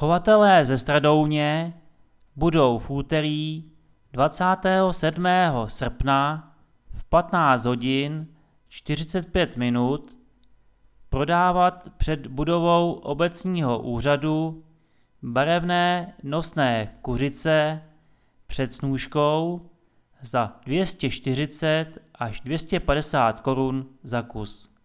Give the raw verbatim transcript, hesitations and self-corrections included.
Chovatelé ze Stradouně budou v úterý dvacátého sedmého srpna v patnáct hodin čtyřicet pět minut prodávat před budovou obecního úřadu barevné nosné kuřice před snůškou za dvě stě čtyřicet až dvě stě padesát korun za kus.